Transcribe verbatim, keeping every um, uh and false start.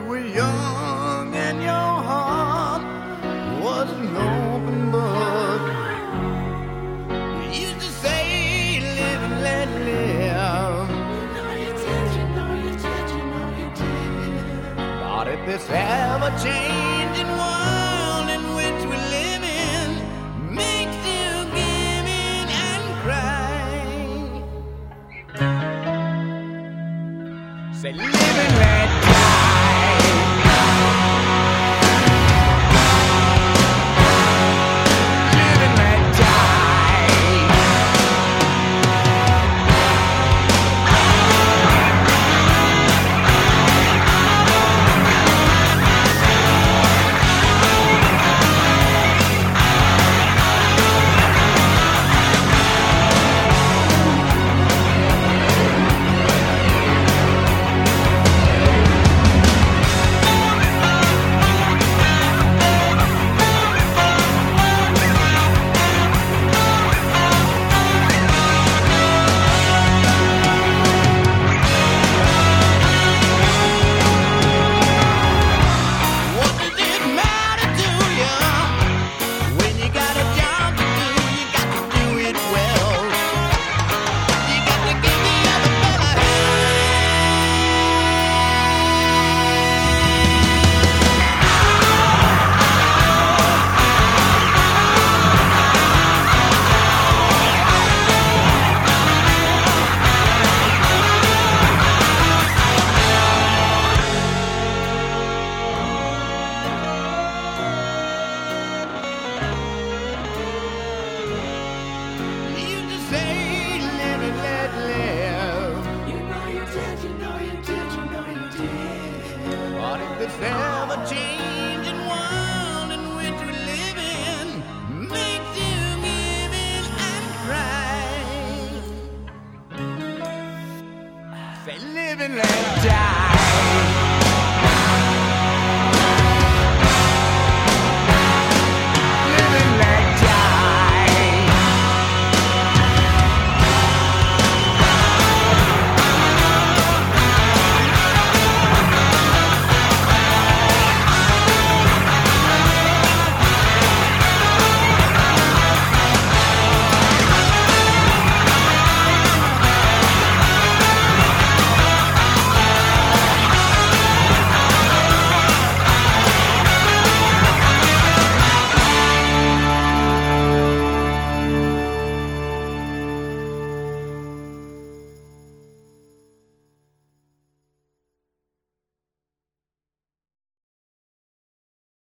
were young and your heart was an open book. You used to say, live and let live. know you did, you know you did, you know you did. But if this ever-changing world in which we live in makes you give in and cry, say, live and let die. Live and let die. What does it matter to you when you got a job to do? You got to do it well. You got to give the other fella you just say, live and let live. You know you did, you know you did, you know you did. But if this ever-changing world in which we live in makes you give in and cry, say, live and let die.